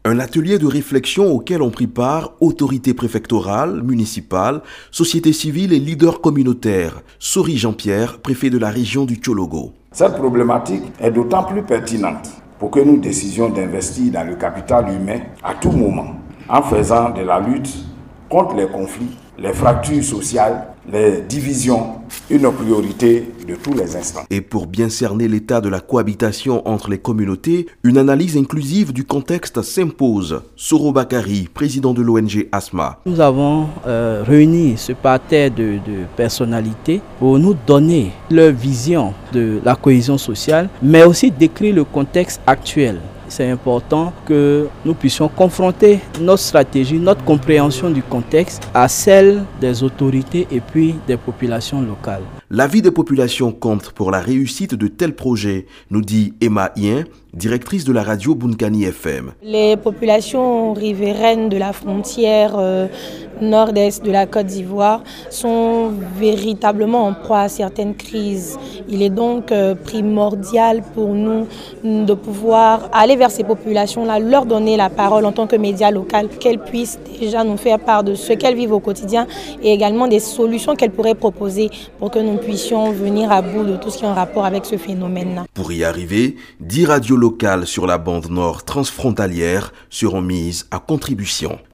Un atelier de réflexion auquel ont pris part autorités préfectorales, municipales, sociétés civiles et leaders communautaires. Sori Jean-Pierre, préfet de la région du Tchologo. Cette problématique est d'autant plus pertinente pour que nous décidions d'investir dans le capital humain à tout moment, en faisant de la lutte contre les conflits, les fractures sociales, les divisions, une priorité de tous les instants. Et pour bien cerner l'état de la cohabitation entre les communautés, une analyse inclusive du contexte s'impose. Soro Bakari, président de l'ONG ASMA. Nous avons réuni ce parterre de personnalités pour nous donner leur vision de la cohésion sociale, mais aussi décrire le contexte actuel. C'est important que nous puissions confronter notre stratégie, notre compréhension du contexte à celle des autorités et puis des populations locales. L'avis des populations compte pour la réussite de tels projets, nous dit Emma Hien, directrice de la radio Bunkani FM. Les populations riveraines de la frontière nord-est de la Côte d'Ivoire sont véritablement en proie à certaines crises. Il est donc primordial pour nous de pouvoir aller vers ces populations-là, leur donner la parole en tant que médias local, qu'elles puissent déjà nous faire part de ce qu'elles vivent au quotidien et également des solutions qu'elles pourraient proposer pour que nous puissions venir à bout de tout ce qui est en rapport avec ce phénomène-là. Pour y arriver, 10 radios locales sur la bande nord transfrontalière seront mises à contribution.